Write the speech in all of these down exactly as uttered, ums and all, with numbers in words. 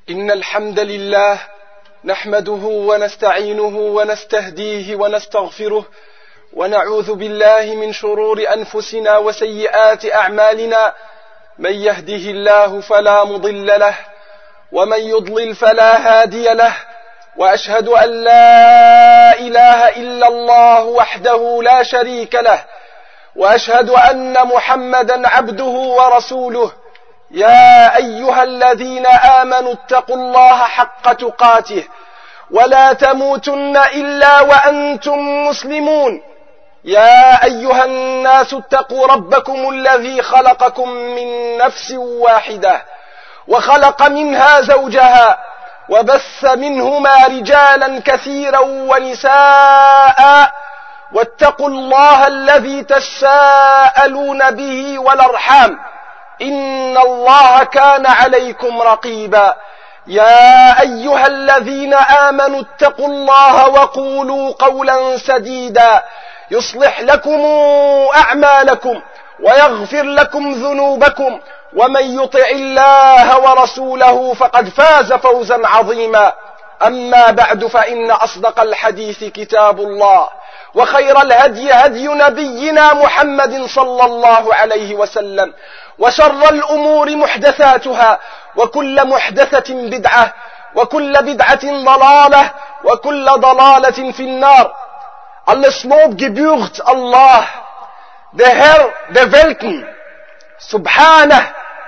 إن الحمد لله نحمده ونستعينه ونستهديه ونستغفره ونعوذ بالله من شرور أنفسنا وسيئات أعمالنا. من يهده الله فلا مضل له ومن يضلل فلا هادي له، وأشهد أن لا إله إلا الله وحده لا شريك له، وأشهد أن محمدا عبده ورسوله. يا أيها الذين آمنوا اتقوا الله حق تقاته ولا تموتن إلا وأنتم مسلمون. يا أيها الناس اتقوا ربكم الذي خلقكم من نفس واحدة وخلق منها زوجها وبث منهما رجالا كثيرا ونساء، واتقوا الله الذي تساءلون به والأرحام إن الله كان عليكم رقيبا. يا أيها الذين آمنوا اتقوا الله وقولوا قولا سديدا يصلح لكم أعمالكم ويغفر لكم ذنوبكم، ومن يطع الله ورسوله فقد فاز فوزا عظيما. أما بعد، فإن أصدق الحديث كتاب الله، وخير الهدي هدي نبينا محمد صلى الله عليه وسلم، وشر الأمور محدثاتها، وكل محدثة بدعة، وكل بدعة ضلالة، وكل ضلالة في النار. Alles Lob gebührt Allah, der Herr der Welten, Subhanah,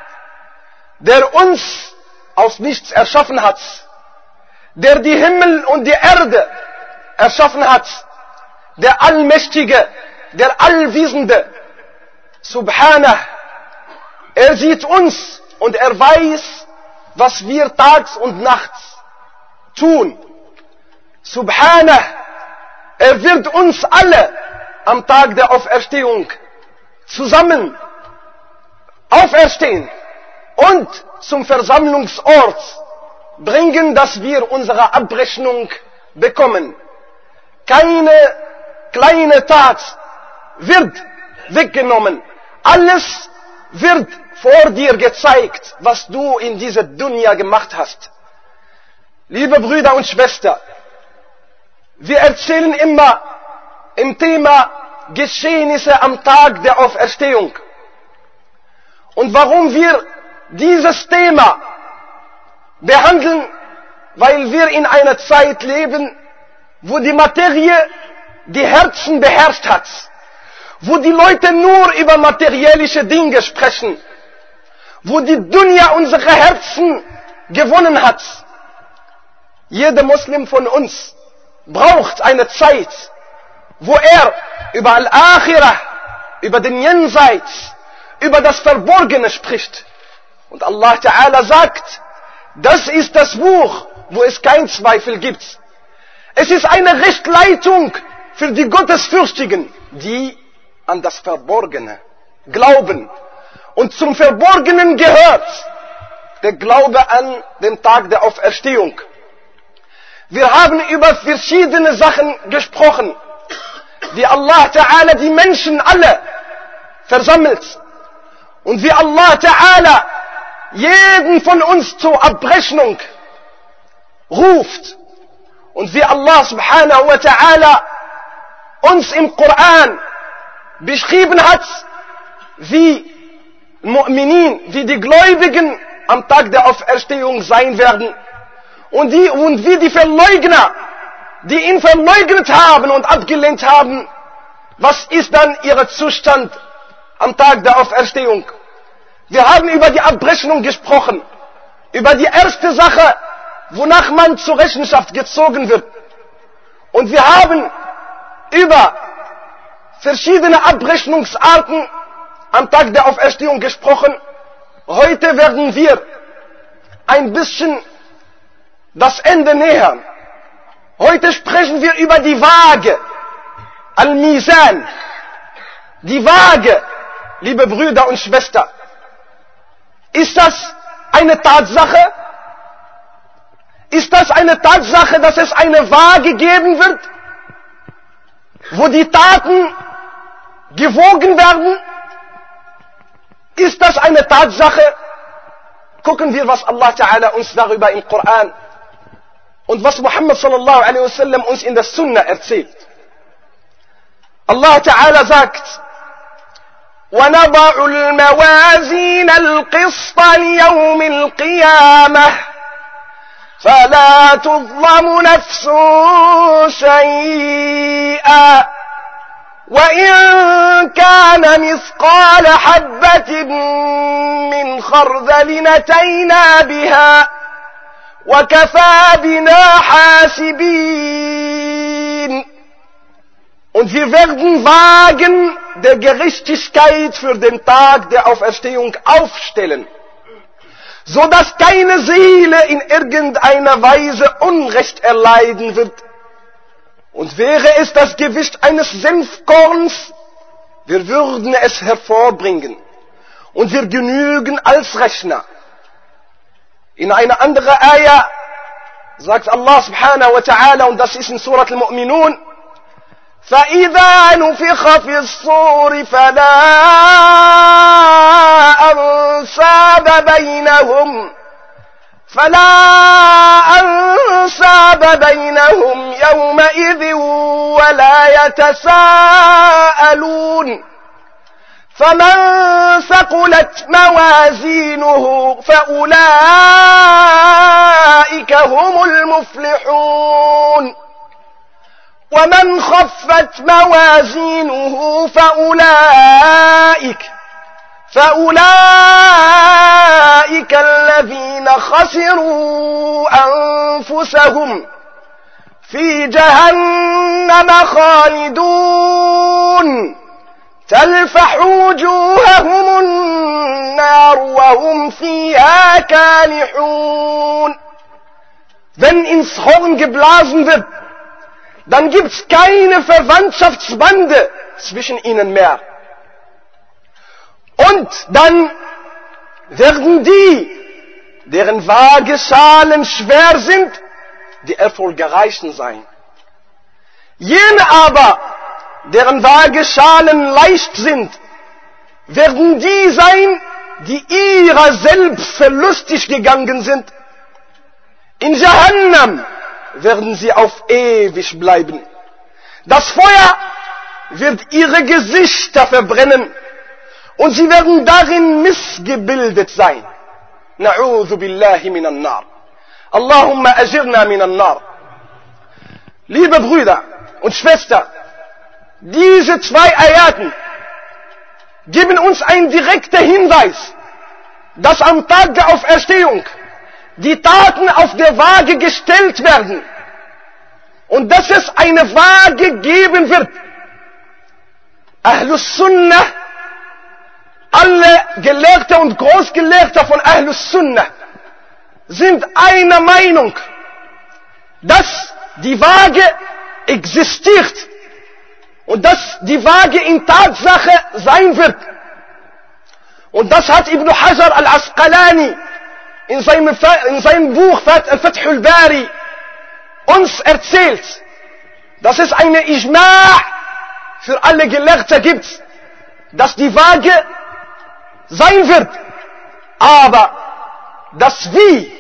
der uns aus nichts erschaffen hat, der die Himmel und die Erde erschaffen hat, der Allmächtige, der Allwissende, Subhanah. Er sieht uns und er weiß, was wir tags und nachts tun. Subhanah. Er wird uns alle am Tag der Auferstehung zusammen auferstehen und zum Versammlungsort bringen, dass wir unsere Abrechnung bekommen. Keine kleine Tat wird weggenommen. Alles wird vor dir gezeigt, was du in dieser Dunya gemacht hast. Liebe Brüder und Schwestern, wir erzählen immer im Thema Geschehnisse am Tag der Auferstehung. Und warum wir dieses Thema behandeln? Weil wir in einer Zeit leben, wo die Materie die Herzen beherrscht hat, wo die Leute nur über materielle Dinge sprechen, wo die Dunya unsere Herzen gewonnen hat. Jeder Muslim von uns braucht eine Zeit, wo er über Al-Akhirah, über den Jenseits, über das Verborgene spricht. Und Allah Ta'ala sagt, das ist das Buch, wo es keinen Zweifel gibt. Es ist eine Richtleitung für die Gottesfürchtigen, die an das Verborgene glauben. Und zum Verborgenen gehört der Glaube an den Tag der Auferstehung. Wir haben über verschiedene Sachen gesprochen, wie Allah Ta'ala die Menschen alle versammelt und wie Allah Ta'ala jeden von uns zur Abrechnung ruft und wie Allah Subhanahu wa Ta'ala uns im Koran beschrieben hat, wie Mu'minin, wie die Gläubigen am Tag der Auferstehung sein werden. Und, die, und wie die Verleugner, die ihn verleugnet haben und abgelehnt haben, was ist dann ihr Zustand am Tag der Auferstehung? Wir haben über die Abrechnung gesprochen, über die erste Sache, wonach man zur Rechenschaft gezogen wird. Und wir haben über verschiedene Abrechnungsarten am Tag der Auferstehung gesprochen. Heute werden wir ein bisschen das Ende nähern. Heute sprechen wir über die Waage, Al-Mizan. Die Waage, liebe Brüder und Schwestern. Ist das eine Tatsache? Ist das eine Tatsache, dass es eine Waage geben wird, wo die Taten gewogen werden? Ist das eine Tatsache? gucken wir, was Allah Ta'ala uns darüber im Koran und was Muhammad sallallahu alaihi wasallam uns in der Sunna erzählt. Allah Ta'ala sagt, وَنَضَعُ الْمَوَازِينَ الْقِسْطَ لِيَوْمِ الْقِيَامَةِ فَلَا تُظْلَمُ نَفْسٌ شَيْئًا وَإِنْ كَانَ مِثْقَالَ حَبَّةٍ مِّنْ خَرْدَلٍ أَتَيْنَا بِهَا وَكَفَى بِنَا حَاسِبِينَ. Und wir werden Wagen der Gerechtigkeit für den Tag der Auferstehung aufstellen, so dass keine Seele in irgendeiner Weise Unrecht erleiden wird. Und wäre es das Gewicht eines Senfkorns, wir würden es hervorbringen und wir genügen als Rechner. In einer anderen Ayah sagt Allah subhanahu wa ta'ala, und das ist in Surat al-Mu'minun, فَإِذَا نُفِخَ فِي الصُّورِ فَلَا أَنْسَابَ بَيْنَهُمْ فَلَا أَنْسَابَ بَيْنَهُمْ يَوْمَئِذٍ وَلَا يَتَسَاءَلُونَ فَمَنْ ثَقُلَتْ مَوَازِينُهُ فَأُولَئِكَ هُمُ الْمُفْلِحُونَ وَمَنْ خَفَّتْ مَوَازِينُهُ فَأُولَئِكَ فَأُولَئِكَ الَّذِينَ خَسِرُوا أَنفُسَهُمْ فِي جَهَنَّمَ خَالِدُونَ تَلْفَحُ وُجُوهَهُمُ النَّارُ وَهُمْ فِيهَا كَالِحُونَ. Wenn ins Horn geblasen wird, dann gibt's keine Verwandtschaftsbande zwischen ihnen mehr. Und dann werden die, deren Waageschalen schwer sind, die Erfolgreichen sein. Jene aber, deren Waageschalen leicht sind, werden die sein, die ihrer selbst verlustig gegangen sind. In Jahannam werden sie auf ewig bleiben. Das Feuer wird ihre Gesichter verbrennen und sie werden darin missgebildet sein. Na'udhu billahi minan nar. Allahumma ajirna minan nar. Liebe Brüder und Schwestern, diese zwei Ayaten geben uns einen direkten Hinweis, dass am Tag der Auferstehung die Taten auf der Waage gestellt werden und dass es eine Waage geben wird. Ahlus Sunnah, alle Gelehrte und Großgelehrte von Ahlus Sunnah sind einer Meinung, dass die Waage existiert und dass die Waage in Tatsache sein wird. Und das hat Ibn Hajar al-Asqalani in seinem, in seinem Buch Al-Fath al-Bari uns erzählt, dass es eine Ijma' für alle Gelehrte gibt, dass die Waage sein wird. Aber das Wie,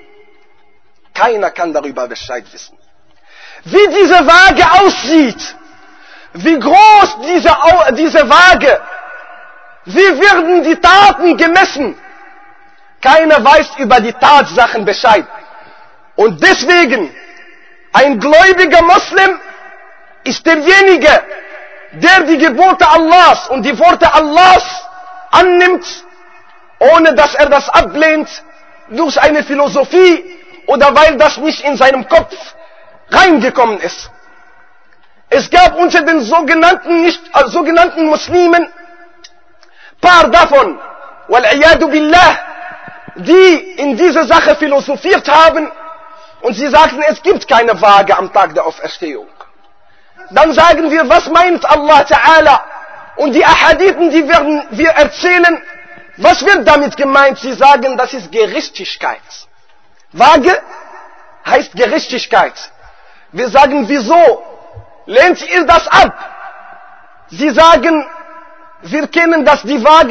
keiner kann darüber Bescheid wissen. Wie diese Waage aussieht, wie groß diese, diese Waage, wie werden die Taten gemessen, keiner weiß über die Tatsachen Bescheid. Und deswegen, ein gläubiger Muslim ist derjenige, der die Gebote Allahs und die Worte Allahs annimmt, ohne dass er das ablehnt durch eine Philosophie oder weil das nicht in seinem Kopf reingekommen ist. Es gab unter den sogenannten, nicht, äh, sogenannten Muslimen paar davon, wal-iyadu billah, die in dieser Sache philosophiert haben und sie sagten, es gibt keine Waage am Tag der Auferstehung. Dann sagen wir, was meint Allah Ta'ala? Und die Ahadithen, die werden wir erzählen, was wird damit gemeint? Sie sagen, das ist Gerechtigkeit. Waage heißt Gerechtigkeit. Wir sagen, wieso? Lehnt ihr das ab? Sie sagen, wir kennen, dass die Waage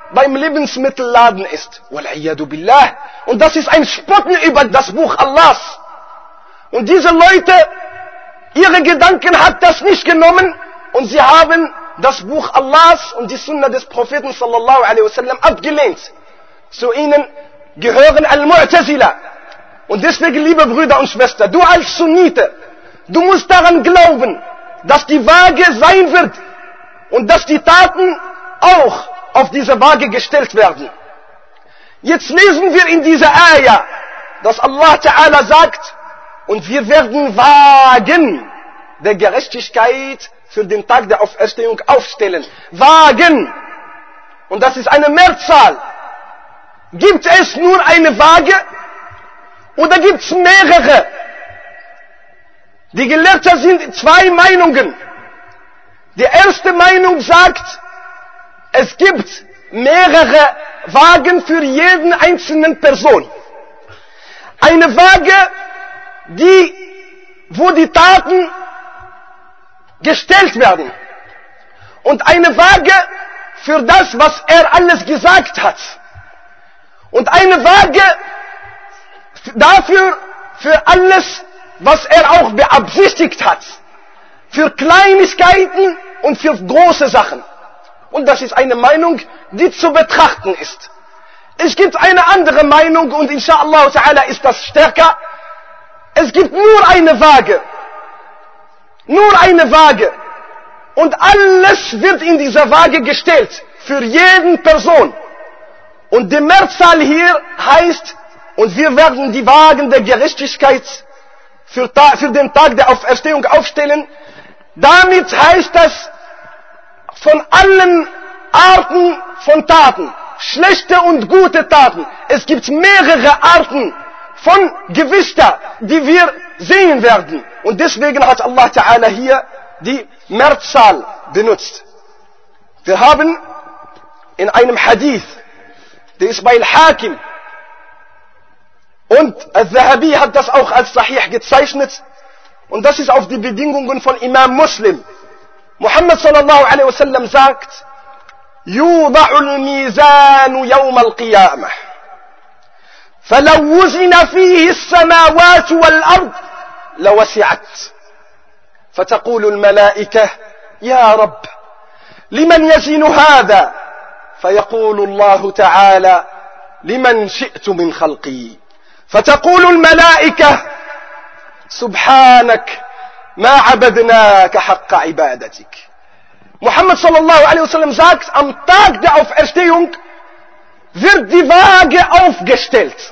beim Lebensmittelladen ist. Wal-iyadu billah. Und das ist ein Spotten über das Buch Allahs. Und diese Leute, ihre Gedanken hat das nicht genommen und sie haben das Buch Allahs und die Sunna des Propheten sallallahu alaihi wasallam abgelehnt. Zu ihnen gehören Al-Mu'tazila. Und deswegen, liebe Brüder und Schwestern, du als Sunnite, du musst daran glauben, dass die Waage sein wird und dass die Taten auch auf diese Waage gestellt werden. Jetzt lesen wir in dieser Ayah, dass Allah Ta'ala sagt, und wir werden Wagen der Gerechtigkeit für den Tag der Auferstehung aufstellen. Wagen. Und das ist eine Mehrzahl. Gibt es nur eine Waage oder gibt es mehrere? Die Gelehrten sind zwei Meinungen. Die erste Meinung sagt, es gibt mehrere Wagen für jeden einzelnen Person. Eine Waage, die, wo die Taten gestellt werden. Und eine Waage für das, was er alles gesagt hat. Und eine Waage dafür, für alles, was er auch beabsichtigt hat. Für Kleinigkeiten und für große Sachen. Und das ist eine Meinung, die zu betrachten ist. Es gibt eine andere Meinung und inshallah ta'ala ist das stärker. Es gibt nur eine Waage. Nur eine Waage. Und alles wird in dieser Waage gestellt. Für jeden Person. Und die Mehrzahl hier heißt, und wir werden die Wagen der Gerechtigkeit für, für den Tag der Auferstehung aufstellen. Damit heißt das, von allen Arten von Taten, schlechte und gute Taten. Es gibt mehrere Arten von Gewichter, die wir sehen werden. Und deswegen hat Allah Ta'ala hier die Mehrzahl benutzt. Wir haben in einem Hadith, der ist bei Al-Hakim, und Al-Zahabi hat das auch als Sahih gezeichnet, und das ist auf die Bedingungen von Imam Muslim. Muhammad sallallahu alaihi wasallam sagt, يوضع الميزان يوم القيامة فلو وزن فيه السماوات والأرض لوسعت فتقول الملائكة يا رب لمن يزن هذا فيقول الله تعالى لمن شئت من خلقي فتقول الملائكة سبحانك ما عبدناك حق عبادتك. Muhammad sallallahu alaihi wasallam sagt, am Tag der Auferstehung wird die Waage aufgestellt.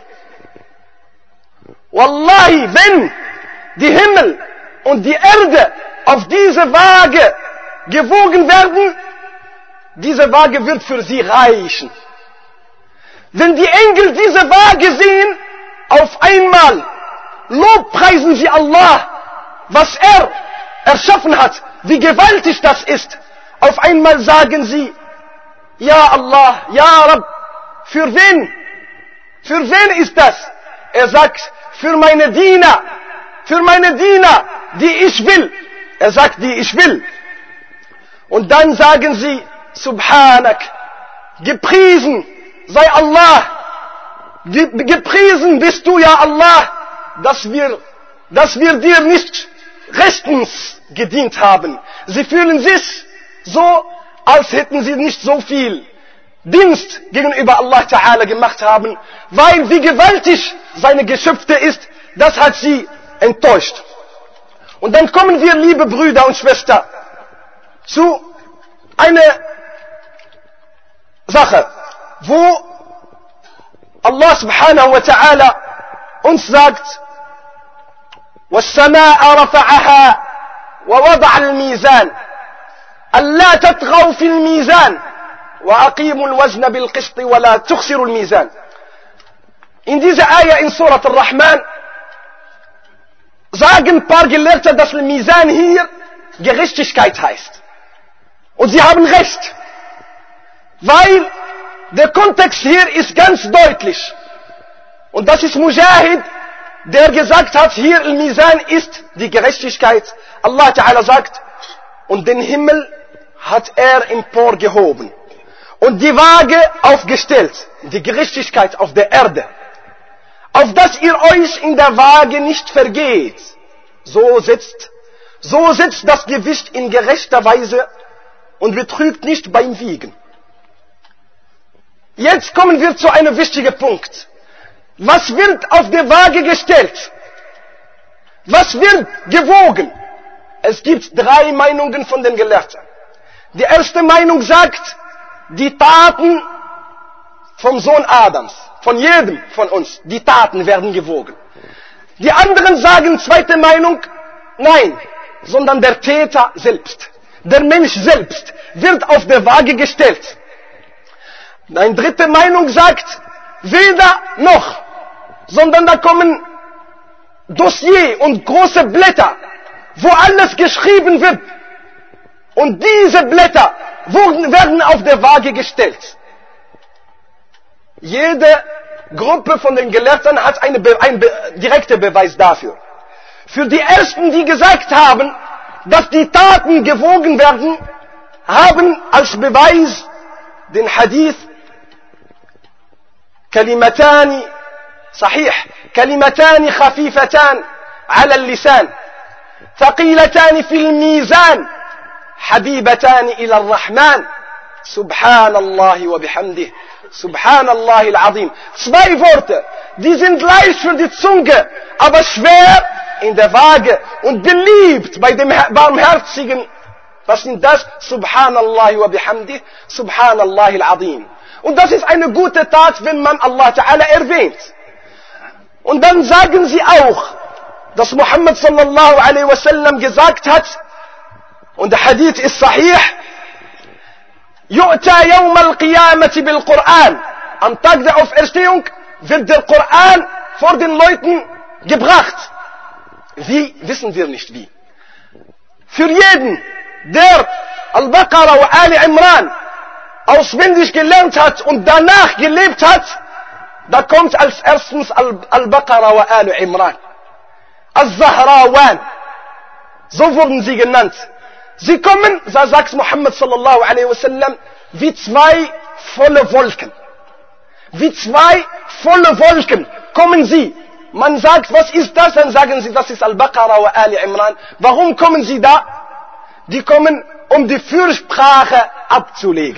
Wallahi, wenn die Himmel und die Erde auf diese Waage gewogen werden, diese Waage wird für sie reichen. Wenn die Engel diese Waage sehen, auf einmal lobpreisen sie Allah, was er erschaffen hat, wie gewaltig das ist. Auf einmal sagen sie, ja Allah, ja Rabb, für wen? Für wen ist das? Er sagt, für meine Diener, für meine Diener, die ich will. Er sagt, die ich will. Und dann sagen sie, Subhanak, gepriesen sei Allah, gepriesen bist du, ja Allah, dass wir, dass wir dir nicht rechtens gedient haben. Sie fühlen sich so, als hätten sie nicht so viel Dienst gegenüber Allah Ta'ala gemacht haben, weil wie gewaltig seine Geschöpfe ist, das hat sie enttäuscht. Und dann kommen wir, liebe Brüder und Schwestern, zu einer Sache, wo Allah Subhanahu wa Ta'ala uns sagt, وَالسَّمَاءَ رَفَعَهَا وَوَضَعَ الْمِيزَانَ أَلَّا تَطْغَوْا فِي الْمِيزَانِ وَأَقِيمُوا الْوَزْنَ بِالْقِسْطِ وَلَا تُخْسِرُوا الْمِيزَانَ. In dieser Ayah in Surat Ar-Rahman sagen ein paar Gelehrte, dass Al-Mizan hier Gerechtigkeit heißt. Und sie haben recht. Weil der Kontext hier ist ganz deutlich. Und das ist Mujahid, der gesagt hat, hier Al-Mizan ist die Gerechtigkeit. Allah Ta'ala sagt, und den Himmel hat er emporgehoben. und die Waage aufgestellt, die Gerechtigkeit auf der Erde, auf dass ihr euch in der Waage nicht vergeht. So sitzt, so sitzt das Gewicht in gerechter Weise und betrügt nicht beim Wiegen. Jetzt kommen wir zu einem wichtigen Punkt. Was wird auf die Waage gestellt? Was wird gewogen? Es gibt drei Meinungen von den Gelehrten. Die erste Meinung sagt, die Taten vom Sohn Adams, von jedem von uns, die Taten werden gewogen. Die anderen sagen, zweite Meinung, nein, sondern der Täter selbst, der Mensch selbst wird auf der Waage gestellt. Eine dritte Meinung sagt, weder noch, sondern da kommen Dossier und große Blätter, wo alles geschrieben wird. Und diese Blätter wurden, werden auf der Waage gestellt. Jede Gruppe von den Gelehrten hat eine Be einen Be direkten Beweis dafür. Für die Ersten, die gesagt haben, dass die Taten gewogen werden, haben als Beweis den Hadith Kalimatani صحيح كلمتان خفيفتان على اللسان ثقيلتان في الميزان حبيبتان إلى الرحمن سبحان الله وبحمده سبحان الله العظيم. Zwei Worte, die sind leicht für die Zunge, aber schwer in der Waage und beliebt bei dem Barmherzigen. Was sind das? Subhanallah wa bihamdih, Subhanallah al-Azim. Und das ist eine gute Tat, wenn man Allah Ta'ala erwähnt. Und dann sagen sie auch, dass Muhammad sallallahu alaihi wasallam gesagt hat, und der Hadith ist sahih, Yu'ta yawm al-Qiyamati bil-Quran. Am Tag der Auferstehung wird der Koran vor den Leuten gebracht. Wie, wissen wir nicht wie. Für jeden, der Al-Baqarah und Ali Imran auswendig gelernt hat und danach gelebt hat, da kommt als erstens Al-Baqarah und Ali Imran. Al-Zahrawan. So wurden sie genannt. Sie kommen, so sagt Muhammad sallallahu alaihi wasallam, wie zwei volle Wolken. Wie zwei volle Wolken kommen sie. Man sagt, was ist das? Dann sagen sie, das ist Al-Baqarah und Ali Imran. Warum kommen sie da? Die kommen, um die Fürsprache abzulegen.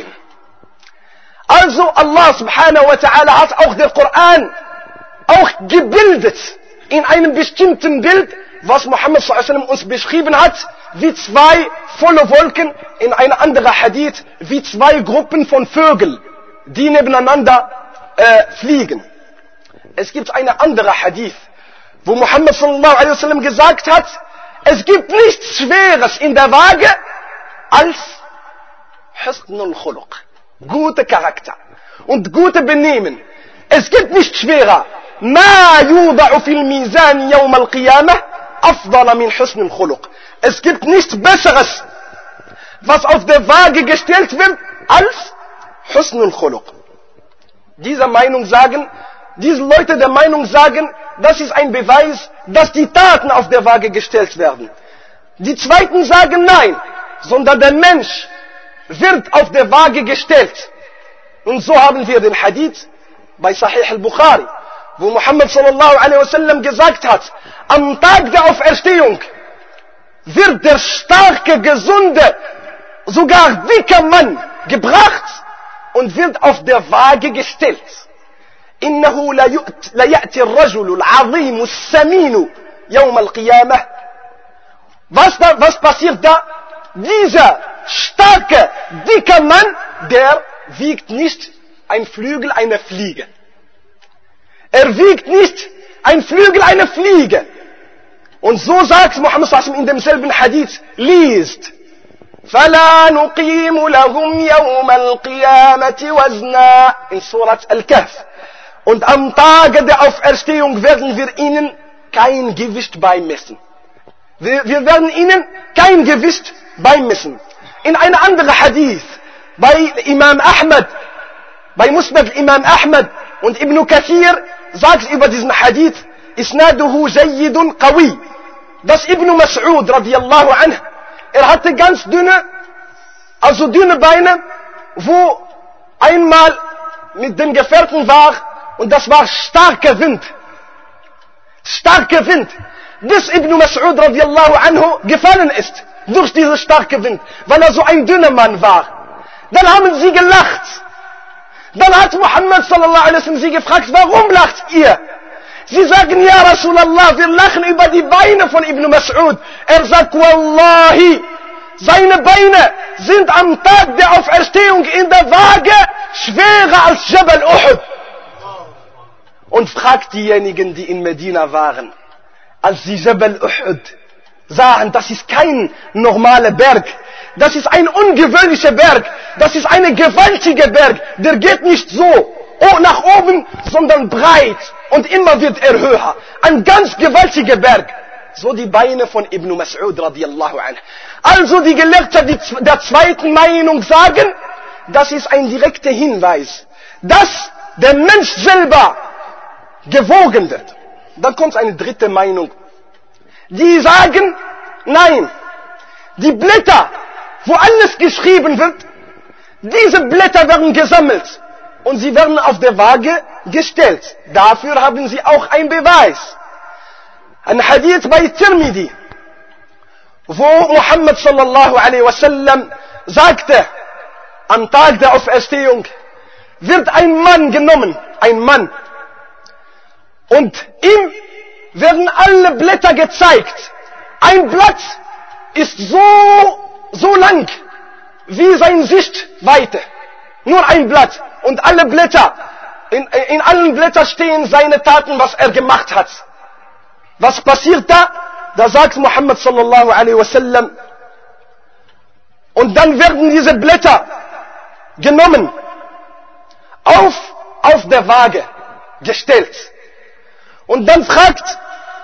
Also Allah subhanahu wa ta'ala hat auch den Koran auch gebildet in einem bestimmten Bild, was Muhammad sallallahu alaihi wasallam uns beschrieben hat, wie zwei volle Wolken, in einer anderen Hadith, wie zwei Gruppen von Vögeln, die nebeneinander äh, fliegen. Es gibt eine andere Hadith, wo Muhammad sallallahu alaihi wasallam gesagt hat, es gibt nichts Schweres in der Waage als Husnul Khuluq, guter Charakter und gute Benehmen. Es gibt nichts schwerer. Ma yuda'u fil mizan yawm al-Qiyamah afdala min Husnul Khuluq. Es gibt nichts Besseres, was auf der Waage gestellt wird, als Husnul Khuluq. Diese Meinung sagen, diese Leute der Meinung sagen, das ist ein Beweis, dass die Taten auf der Waage gestellt werden. Die Zweiten sagen nein, sondern der Mensch wird auf der Waage gestellt. Und so haben wir den Hadith bei Sahih al-Bukhari, wo Muhammad sallallahu alaihi wasallam gesagt hat, am Tag der Auferstehung wird der starke, gesunde, sogar dicke Mann gebracht und wird auf der Waage gestellt. إنه لا يأتي الرجل العظيم السمين يوم القيامة. Was, da, was passiert da? Dieser starke, dicke Mann, der wiegt nicht ein Flügel einer Fliege. Er wiegt nicht ein Flügel einer Fliege. Und so sagt Muhammad sallallahu alaihi wasallam in demselben Hadith, liest, فَلَا نُقِيمُ لَهُمْ يَوْمَ الْقِيَامَةِ وَزْنًا in Surat Al-Kahf. Und am Tage der Auferstehung werden wir ihnen kein Gewicht beimessen. Wir, wir werden ihnen kein Gewicht beimessen. In einer anderen Hadith, bei Imam Ahmad, bei Musnad Imam Ahmad und Ibn Kathir, sagt über diesen Hadith, Isnaduhu jayyidun qawi. Das Ibn Mas'ud radiyallahu anhu, er hatte ganz dünne, also dünne Beine, wo einmal mit dem Gefährten war, und das war starker Wind. Starker Wind. Bis Ibn Mas'ud radiallahu anhu gefallen ist durch diesen starken Wind, weil er so ein dünner Mann war. Dann haben sie gelacht. Dann hat Muhammad sallallahu alaihi wasallam sie gefragt, warum lacht ihr? Sie sagen, ja Rasulallah, wir lachen über die Beine von Ibn Mas'ud. Er sagt, Wallahi, seine Beine sind am Tag der Auferstehung in der Waage schwerer als Jabal Uhud. Und fragt diejenigen, die in Medina waren, als sie Jabal Uhud sahen, das ist kein normaler Berg, das ist ein ungewöhnlicher Berg, das ist ein gewaltiger Berg, der geht nicht so nach oben, sondern breit und immer wird er höher. Ein ganz gewaltiger Berg. So die Beine von Ibn Mas'ud radiallahu anhu. Also die Gelehrten der zweiten Meinung sagen, das ist ein direkter Hinweis, dass der Mensch selber gewogen wird. Dann kommt eine dritte Meinung. Die sagen, nein, die Blätter, wo alles geschrieben wird, diese Blätter werden gesammelt und sie werden auf der Waage gestellt. Dafür haben sie auch einen Beweis. Ein Hadith bei Tirmidhi, wo Muhammad sallallahu alaihi wasallam sagte, am Tag der Auferstehung wird ein Mann genommen, ein Mann, und ihm werden alle Blätter gezeigt. Ein Blatt ist so, so lang wie seine Sichtweite. Nur ein Blatt. Und alle Blätter, in, in allen Blättern stehen seine Taten, was er gemacht hat. Was passiert da? Da sagt Muhammad sallallahu alaihi wasallam, und dann werden diese Blätter genommen, auf, auf der Waage gestellt. Und dann fragt,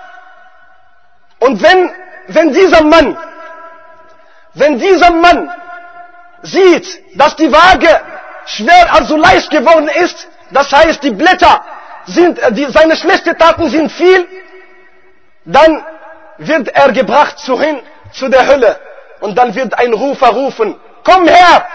und wenn, wenn dieser Mann, wenn dieser Mann sieht, dass die Waage schwer, also leicht geworden ist, das heißt, die Blätter sind, die, seine schlechten Taten sind viel, dann wird er gebracht zu hin, zu der Hölle. Und dann wird ein Rufer rufen, komm her!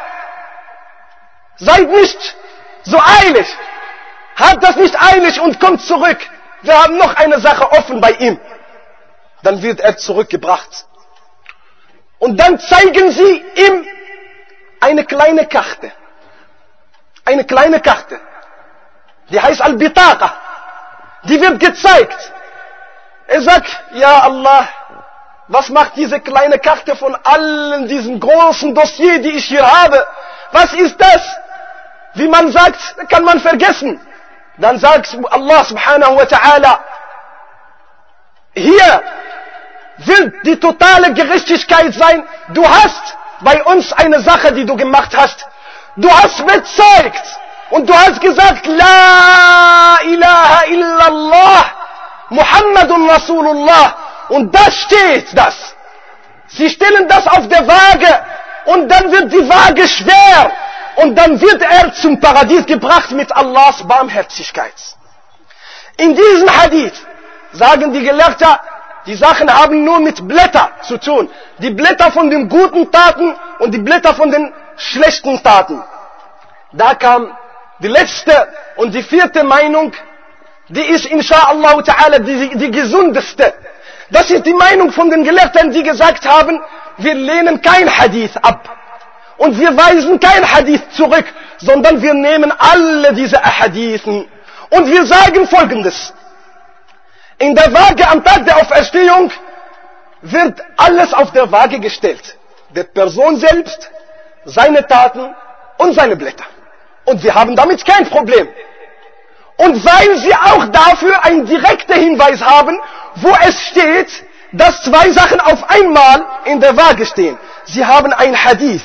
Seid nicht so eilig! Habt das nicht eilig und kommt zurück! Wir haben noch eine Sache offen bei ihm. Dann wird er zurückgebracht. Und dann zeigen sie ihm eine kleine Karte. Eine kleine Karte. Die heißt Al-Bitaqa. Die wird gezeigt. Er sagt, ja Allah, was macht diese kleine Karte von allen diesen großen Dossier, die ich hier habe? Was ist das? Wie man sagt, kann man vergessen. Dann sagt Allah subhanahu wa ta'ala, hier wird die totale Gerechtigkeit sein. Du hast bei uns eine Sache, die du gemacht hast. Du hast bezeugt und du hast gesagt, La ilaha illallah, Muhammadun Rasulullah. Und da steht das. Sie stellen das auf der Waage und dann wird die Waage schwer. Und dann wird er zum Paradies gebracht mit Allahs Barmherzigkeit. In diesem Hadith sagen die Gelehrten, die Sachen haben nur mit Blättern zu tun. Die Blätter von den guten Taten und die Blätter von den schlechten Taten. Da kam die letzte und die vierte Meinung, die ist inshallah ta'ala die, die gesundeste. Das ist die Meinung von den Gelehrten, die gesagt haben, wir lehnen kein Hadith ab. Und wir weisen kein Hadith zurück, sondern wir nehmen alle diese Ahadithen. Und wir sagen Folgendes. In der Waage am Tag der Auferstehung wird alles auf der Waage gestellt. Der Person selbst, seine Taten und seine Blätter. Und wir haben damit kein Problem. Und weil sie auch dafür einen direkten Hinweis haben, wo es steht, dass zwei Sachen auf einmal in der Waage stehen. Sie haben ein Hadith.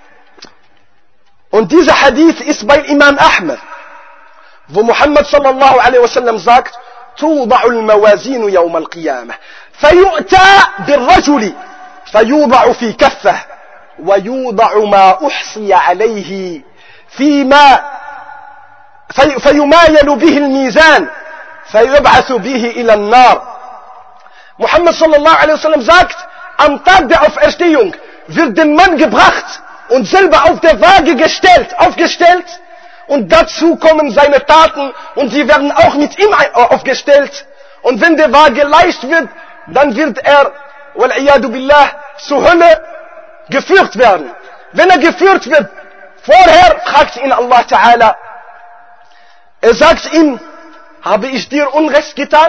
Und dieser Hadith ist bei Imam Ahmed, wo Muhammad sallallahu alaihi wasallam sagt, توضع الموازين يوم القيامة فيؤتى بالرجل فيوضع في كفه ويوضع ما أحصي عليه فيما في فيمايل به الميزان فيبعث به إلى النار. Muhammad sallallahu alaihi wasallam sagt, am Tag der Auferstehung wird der Mann gebracht und selber auf der Waage gestellt, aufgestellt, und dazu kommen seine Taten und sie werden auch mit ihm aufgestellt. Und wenn der Waage leicht wird, dann wird er, wal-iyadu billah, zur Hölle geführt werden. Wenn er geführt wird, vorher fragt ihn Allah Ta'ala, er sagt ihm, habe ich dir Unrecht getan?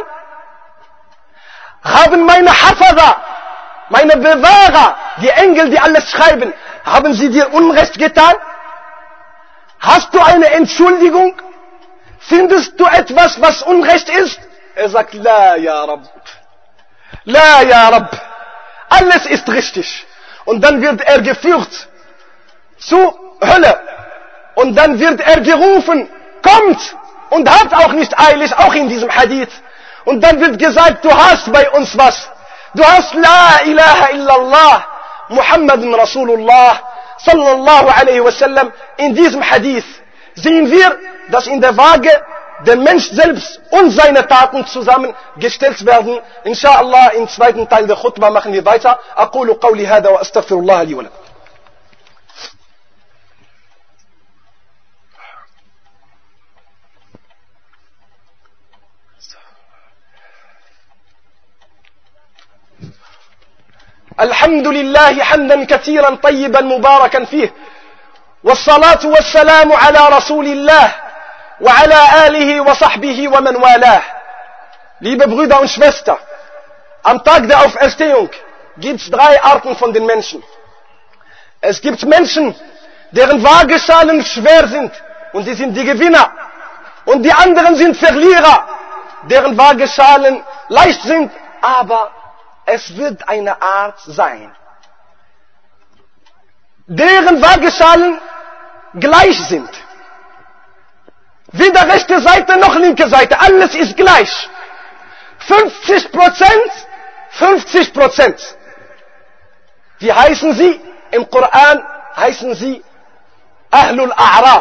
Haben meine Hafaza, meine Bewahrer, die Engel, die alles schreiben, haben sie dir Unrecht getan? Hast du eine Entschuldigung? Findest du etwas, was Unrecht ist? Er sagt, La ya Rabb, La ya Rabb, alles ist richtig. Und dann wird er geführt zur Hölle. Und dann wird er gerufen, kommt! Und hat auch nicht eilig, auch in diesem Hadith. Und dann wird gesagt, du hast bei uns was. Du hast La ilaha illallah, Muhammadun Rasulullah, sallallahu alaihi wasallam. In diesem Hadith sehen wir, dass in der Waage der Mensch selbst und seine Taten zusammengestellt werden. Inshallah, im zweiten Teil der Khutbah machen wir weiter. Aqulu qawli hada wa astaghfirullah li wa lakum. الحمد لله حمدا كثيرا طيبا مباركا فيه والصلاة والسلام على رسول الله وعلى آله وصحبه ومن والاه. Liebe Brüder und Schwestern, am Tag der Auferstehung gibt es drei Arten von den Menschen. Es gibt Menschen, deren Waageschalen schwer sind und die sind die Gewinner. Und die anderen sind Verlierer, deren Waageschalen leicht sind, aber es wird eine Art sein, deren Waageschalen gleich sind. Weder rechte Seite noch linke Seite, alles ist gleich. fünfzig Prozent, fünfzig Prozent. Wie heißen sie? Im Koran heißen sie Ahlul A'raf.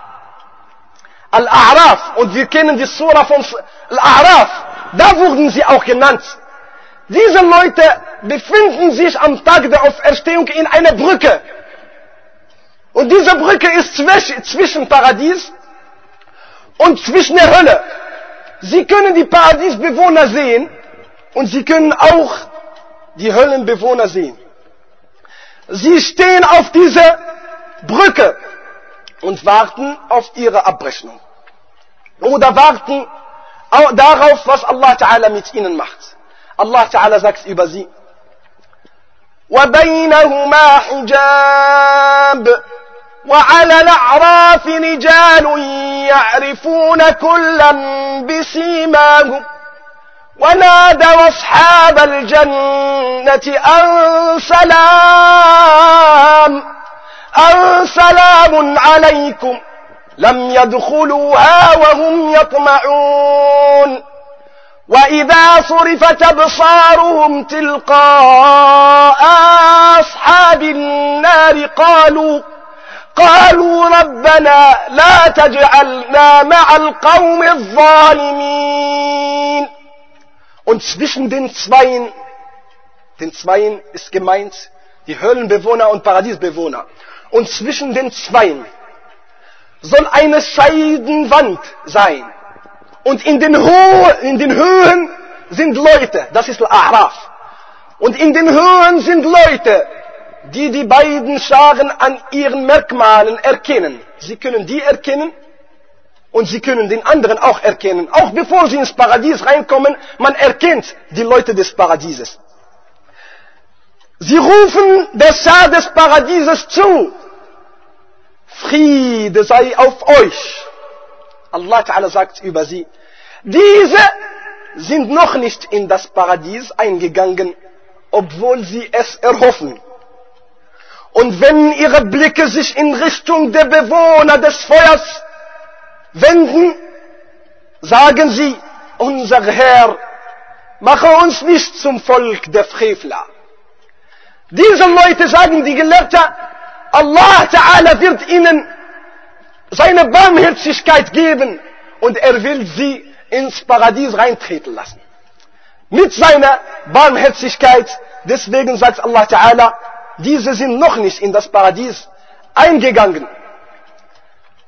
Al-A'raf, und wir kennen die Surah von Al-A'raf, da wurden sie auch genannt. Diese Leute befinden sich am Tag der Auferstehung in einer Brücke. Und diese Brücke ist zwischen Paradies und zwischen der Hölle. Sie können die Paradiesbewohner sehen und sie können auch die Höllenbewohner sehen. Sie stehen auf dieser Brücke und warten auf ihre Abrechnung. Oder warten darauf, was Allah Ta'ala mit ihnen macht. Allah Ta'ala sagt über sie, وَبَيْنَهُمَا حِجَابٌ وَعَلَى الْأَعْرَافِ رِجَالٌ يَعْرِفُونَ كُلًّا بِسِيمَاهُمْ وَنَادَوْا أَصْحَابَ الْجَنَّةِ أَنْ سَلَامٌ أَنْ سَلَامٌ عَلَيْكُمْ لَمْ يَدْخُلُوهَا وَهُمْ يَطْمَعُونَ وَإِذَا صُرِفَتْ أَبْصَارُهُمْ تِلْقَاءَ أَصْحَابِ النَّارِ قَالُوا قَالُوا رَبَّنَا لَا تَجْعَلْنَا مَعَ الْقَوْمِ الظَّالِمِينَ. Und zwischen den Zweien, den Zweien ist gemeint die Höllenbewohner und Paradiesbewohner. Und zwischen den Zweien soll eine Scheidenwand sein. Und in den, Ho in den Höhen sind Leute, das ist Al-A'raf. Und in den Höhen sind Leute, die die beiden Scharen an ihren Merkmalen erkennen. Sie können die erkennen und sie können den anderen auch erkennen. Auch bevor sie ins Paradies reinkommen, man erkennt die Leute des Paradieses. Sie rufen der Schar des Paradieses zu, Friede sei auf euch. Allah Ta'ala sagt über sie, diese sind noch nicht in das Paradies eingegangen, obwohl sie es erhoffen. Und wenn ihre Blicke sich in Richtung der Bewohner des Feuers wenden, sagen sie, unser Herr, mache uns nicht zum Volk der Frevler. Diese Leute, sagen die Gelehrten, Allah Ta'ala wird ihnen seine Barmherzigkeit geben und er will sie ins Paradies reintreten lassen. Mit seiner Barmherzigkeit, deswegen sagt Allah Ta'ala, diese sind noch nicht in das Paradies eingegangen.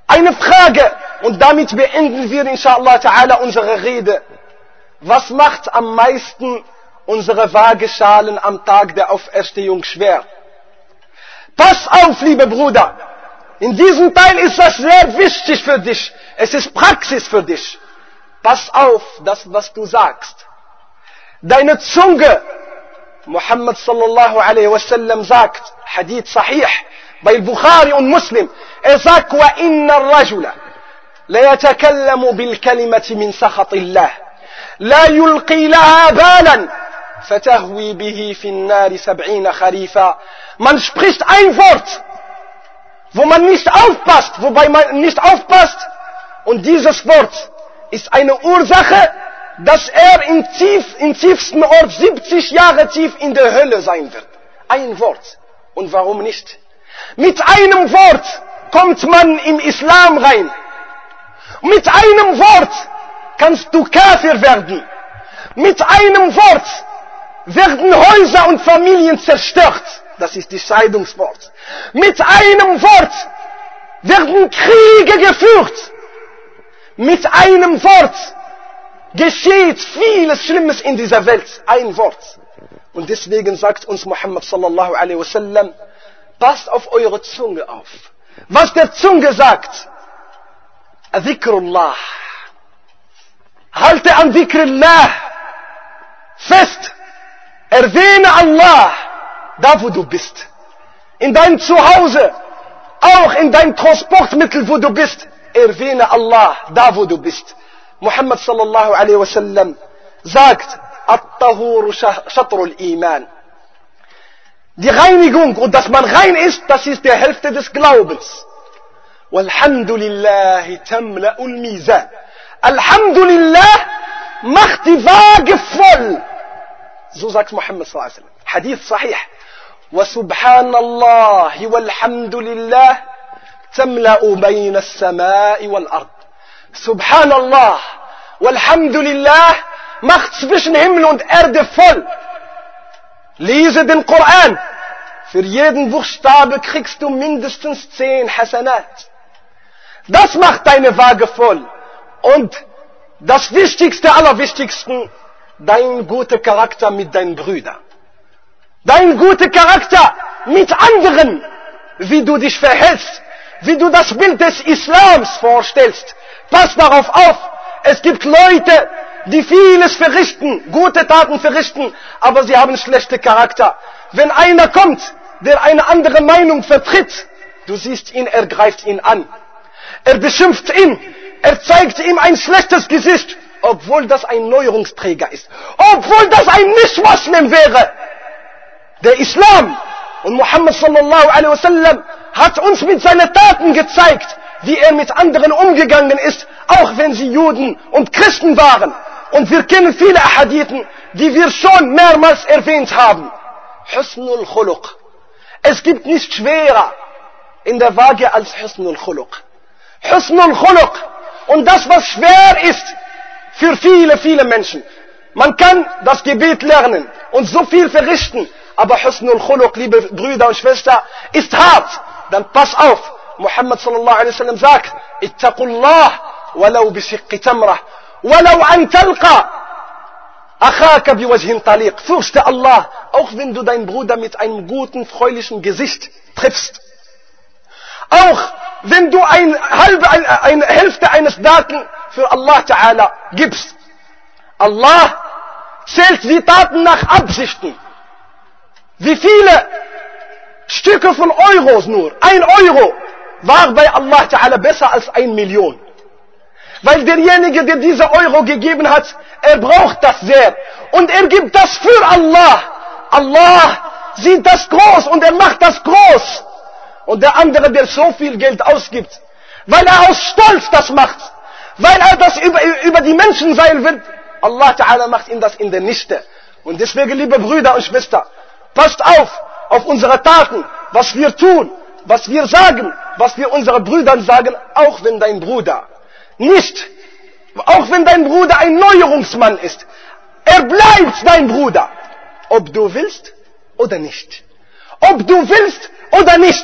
Eine Frage, und damit beenden wir inshallah ta'ala unsere Rede. Was macht am meisten unsere Waageschalen am Tag der Auferstehung schwer? Pass auf, liebe Bruder. In diesem Teil ist das sehr wichtig für dich. Es ist Praxis für dich. Pass auf, das, was du sagst. Deine Zunge, Muhammad sallallahu alaihi wasallam sagt, Hadith sahih, bei Bukhari und Muslim, er sagt, وَإِنَّ الرَّجُلَ لَيَتَكَلَّمُ بِالْكَلِمَةِ مِنْ سَخَطِ اللَّهِ لَا يُلْقِي لَهَا بَالًا فَتَهْوِي بِهِ فِي النَّارِ سَبْعِينَ خَرِيفًا. Man spricht ein Wort, wo man nicht aufpasst, wobei man nicht aufpasst, und dieses Wort ist eine Ursache, dass er im, tief, im tiefsten Ort siebzig Jahre tief in der Hölle sein wird. Ein Wort. Und warum nicht? Mit einem Wort kommt man im Islam rein. Mit einem Wort kannst du Kafir werden. Mit einem Wort werden Häuser und Familien zerstört. Das ist das Scheidungswort. Mit einem Wort werden Kriege geführt. Mit einem Wort geschieht vieles Schlimmes in dieser Welt. Ein Wort. Und deswegen sagt uns Muhammad sallallahu alaihi wasallam, passt auf eure Zunge auf. Was der Zunge sagt, Dhikrullah. Halte an Dhikrullah fest. Erwähne Allah, da wo du bist. In deinem Zuhause, auch in deinem Transportmittel, wo du bist. Erwähne Allah, da wo du bist. Muhammad sallallahu alaihi wasallam sagt, At-Tahuru Shatrul Iman. Die Reinigung und dass man rein ist, das ist die Hälfte des Glaubens. Walhamdulillahi tamla'ul Mizan. Alhamdulillah macht die Waage voll. So sagt Muhammad sallallahu alaihi wasallam. Hadith sahih. Wa subhanallahi walhamdulillah tamla'u bayna as-sama'i wal ard. Subhanallah walhamdulillah macht zwischen Himmel und Erde voll. Lese den Koran. Für jeden Buchstabe kriegst du mindestens zehn Hasanat. Das macht deine Waage voll. Und das Wichtigste, Allerwichtigsten, dein guter Charakter mit deinen Brüdern. Dein guter Charakter mit anderen, wie du dich verhältst, wie du das Bild des Islams vorstellst. Pass darauf auf, es gibt Leute, die vieles verrichten, gute Taten verrichten, aber sie haben schlechte Charakter. Wenn einer kommt, der eine andere Meinung vertritt, du siehst ihn, er greift ihn an. Er beschimpft ihn, er zeigt ihm ein schlechtes Gesicht, obwohl das ein Neuerungsträger ist, obwohl das ein Nicht-Moslem wäre. Der Islam und Muhammad sallallahu alaihi wasallam hat uns mit seinen Taten gezeigt, wie er mit anderen umgegangen ist, auch wenn sie Juden und Christen waren. Und wir kennen viele Ahadithen, die wir schon mehrmals erwähnt haben. Husnul Khuluq. Es gibt nichts schwerer in der Waage als Husnul Khuluq. Husnul Khuluq. Und das, was schwer ist für viele, viele Menschen. Man kann das Gebet lernen und so viel verrichten, aber Husnul Khuluq, liebe Brüder und Schwestern, ist hart. Dann pass auf. Muhammad sallallahu alaihi wasallam sagt, Ittaqullah walau bishiqqi tamrah. ولو أن تلقى أخاك بوجه طليق. Fürchte Allah, auch wenn du deinen Bruder mit einem guten, fröhlichen Gesicht triffst. Auch wenn du ein halbe, eine Hälfte eines Daten für Allah Ta'ala gibst. Allah zählt die Taten nach Absichten. Wie viele Stücke von Euros nur? Ein Euro war bei Allah Ta'ala besser als ein Million. Weil derjenige, der diese Euro gegeben hat, er braucht das sehr. Und er gibt das für Allah. Allah sieht das groß und er macht das groß. Und der andere, der so viel Geld ausgibt, weil er aus Stolz das macht, weil er das über, über die Menschen sein will, Allah Ta'ala macht ihm das in der Nichte. Und deswegen, liebe Brüder und Schwestern, passt auf, auf unsere Taten, was wir tun, was wir sagen, was wir unseren Brüdern sagen, auch wenn dein Bruder nicht, auch wenn dein Bruder ein Neuerungsmann ist, er bleibt dein Bruder, ob du willst oder nicht. Ob du willst oder nicht.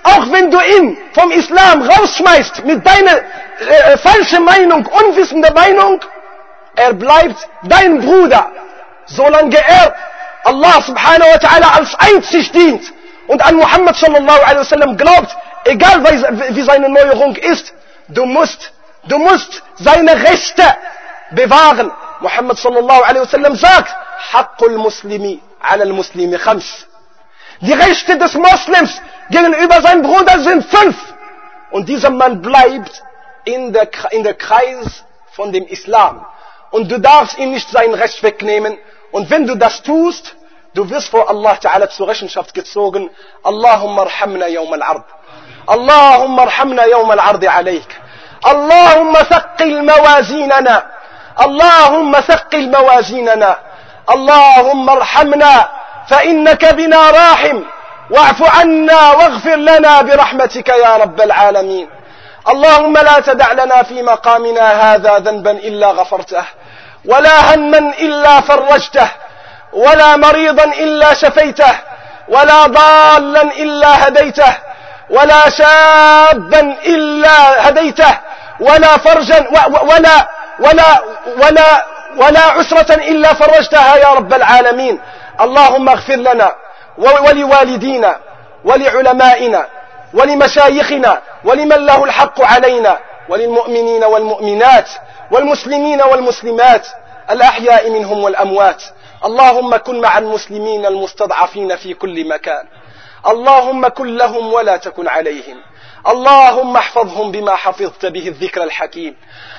auch wenn du ihn vom Islam rausschmeißt mit deiner äh, falschen Meinung, unwissender Meinung, er bleibt dein Bruder, solange er Allah subhanahu wa ta'ala als einzig dient und an Muhammad sallallahu alaihi wasallam glaubt, egal wie seine Neuerung ist, du musst, du musst seine Rechte bewahren. Muhammad sallallahu alaihi wasallam sagt, Haqqul Muslimi ala al-Muslimi khams. Die Rechte des Moslems gegenüber seinem Bruder sind fünf. Und dieser Mann bleibt in der, in der Kreis von dem Islam. Und du darfst ihm nicht sein Recht wegnehmen. Und wenn du das tust, du wirst vor Allah Ta'ala zur Rechenschaft gezogen. Allahumma arhamna yawm al-ard. Allahumma arhamna yawm al-ard alayk. Allahumma thaqqil mawazinana. Allahumma thaqqil mawazinana. Allahumma arhamna فإنك بنا راحم واعف عنا واغفر لنا برحمتك يا رب العالمين. اللهم لا تدع لنا في مقامنا هذا ذنبا إلا غفرته ولا هما إلا فرجته ولا مريضا إلا شفيته ولا ضالا إلا هديته ولا شابا إلا هديته ولا فرجا ولا ولا ولا ولا عسرة إلا فرجتها يا رب العالمين. اللهم اغفر لنا ولوالدينا ولعلمائنا ولمشايخنا ولمن له الحق علينا وللمؤمنين والمؤمنات والمسلمين والمسلمات الأحياء منهم والأموات. اللهم كن مع المسلمين المستضعفين في كل مكان. اللهم كن لهم ولا تكن عليهم. اللهم احفظهم بما حفظت به الذكر الحكيم.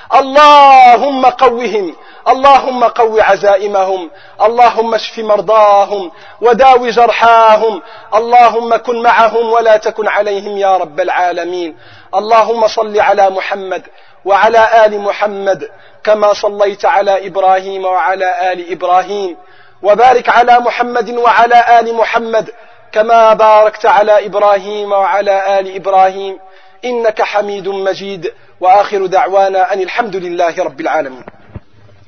اللهم قوهم. اللهم قو عزائمهم. اللهم اشف مرضاهم وداو جرحاهم. اللهم كن معهم ولا تكن عليهم يا رب العالمين. اللهم صل على محمد وعلى آل محمد كما صليت على إبراهيم وعلى آل إبراهيم وبارك على محمد وعلى آل محمد كما باركت على إبراهيم وعلى آل إبراهيم إنك حميد مجيد. وآخر دعوانا أن الحمد لله رب العالمين.